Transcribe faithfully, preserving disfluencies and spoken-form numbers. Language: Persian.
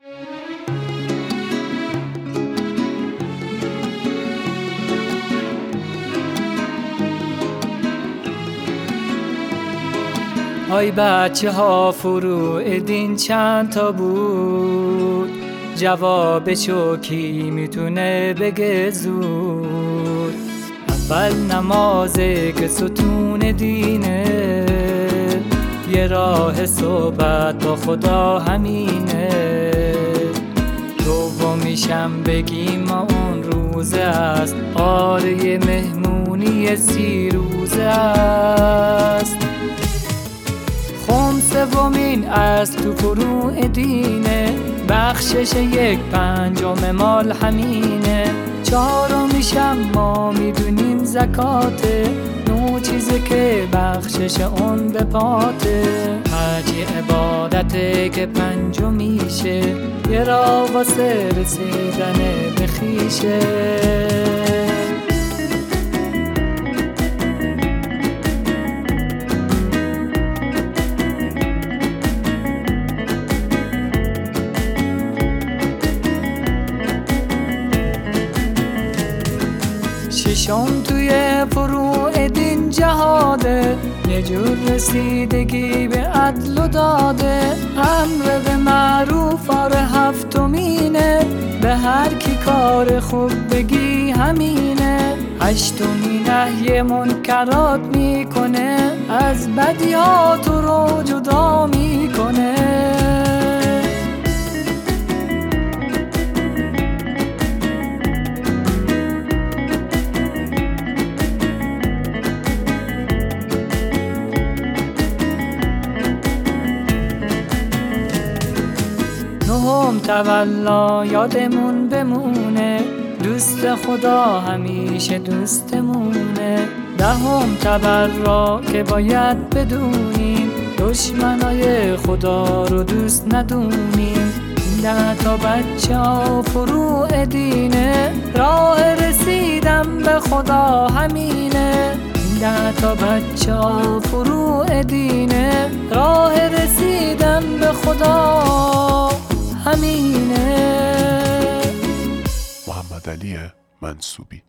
آی بچه ها فروع دین چند تا بود؟ جوابشو کی میتونه بگه زود؟ اول نمازه که ستون دینه، یه راه صحبت با خدا همینه. دومیشم بگیم ما اون روزه است، آره یه مهمونی سی روزه است. خم سومین از تو فروع دینه، بخشش یک پنجم مال همینه. چهارمیشم ما میدونیم زکاته، نو چیزه که بخشش اون به پاته. حج عبادته که پنجمیشه، یه راه واسه رسیدن به خویشه. ششم توی فروع دین جهاده، یه جور رسیدگی به عدل و داده. امر به معروف آره هفتمینه، به هر کی کار خوب بگی همینه. هشتمی نهی منکرات میکنه، از بدیات تو رو جدا میکنه. نهم تولا یادمون بمونه، دوست خدا همیشه دوستمونه. دهم تبرا که باید بدونیم، دشمنای خدا رو دوست ندونیم. ده تا بچه ها فروع دینه، راه رسیدم به خدا همینه. ده تا بچه ها فروع دینه، راه رسیدم به خدا همینه. محمد علی منصوبی.